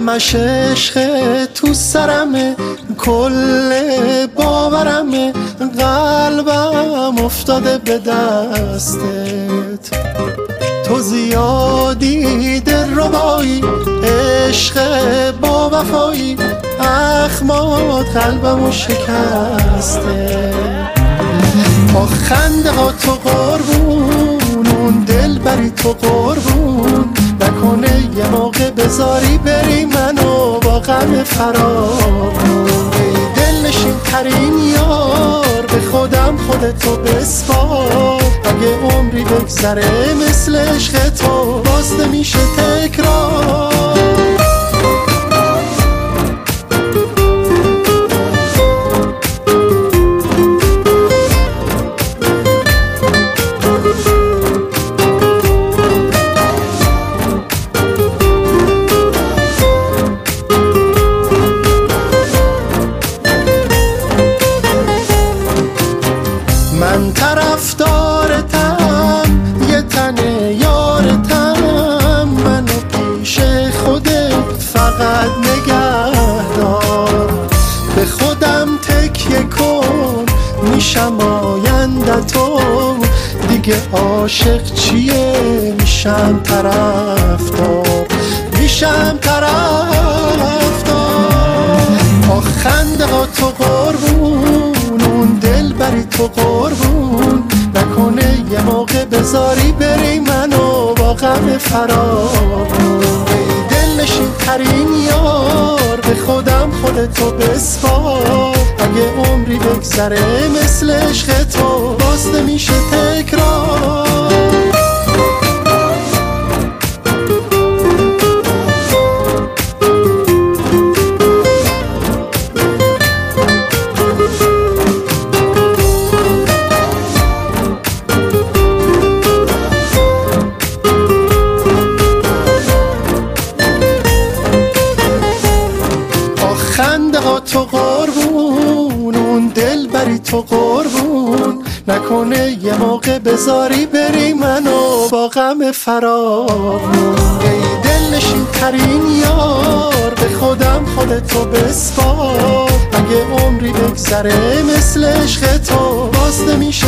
همش عشق تو سرمه، کل باورمه، قلبم افتاده به دستت. تو زیادی دلربایی، عشق با وفایی، اخمات قلبمو شکسته. با خنده ها تو قربون، اون دل بری تو قربون، نکنه یه موقع بذاری بری منو با غم فراقون. ای دل نشین ترین یار، به خودم خودتو بسپار. اگه عمری بگذره مثل عشق تو باز نمیشه تکرار. من طرفدارتم، یه تنه یارتم، منو پیش خودت فقط نگه دار. به خودم تکیه کن، میشم آینده تو، دیگه عاشق چیه، میشم طرفدار، میشم طرفدار. با خنده ها تو قربون، اون دل بری تو قربون، نکنه یه موقع بذاری بری منو با غم فراقون. ای دل نشین ترین یار، به خودم خودتو بسپار. اگه عمری بگذره مثل عشق تو باز نمیشه تکرار. خنده ها تو قربون، اون دل بری تو قربون، نکنه یه موقع بذاری بری منو با غم فراقون. ای دل نشین ترین یار، به خودم خودتو بسپار. اگه عمری بگذره مثل عشق تو باز نمیشه